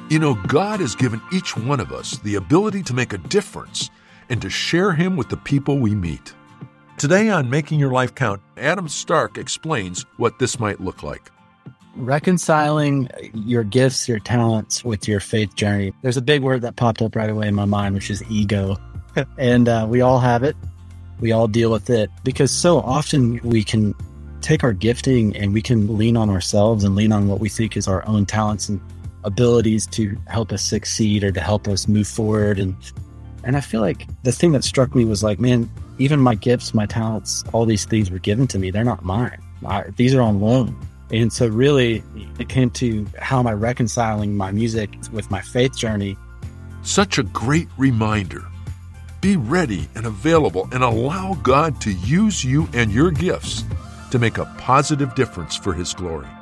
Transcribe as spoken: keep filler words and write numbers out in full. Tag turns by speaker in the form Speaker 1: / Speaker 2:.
Speaker 1: You know, God has given each one of us the ability to make a difference and to share Him with the people we meet. Today on Making Your Life Count, Adam Stark explains what this might look like.
Speaker 2: Reconciling your gifts, your talents with your faith journey. There's a big word that popped up right away in my mind, which is ego. and uh, we all have it. We all deal with it because so often we can take our gifting and we can lean on ourselves and lean on what we think is our own talents and abilities to help us succeed or to help us move forward. And and I feel like the thing that struck me was like, man, even my gifts, my talents, all these things were given to me. They're not mine. I, these are on loan. And so really it came to how am I reconciling my music with my faith journey.
Speaker 1: Such a great reminder. Be ready and available and allow God to use you and your gifts to make a positive difference for His glory.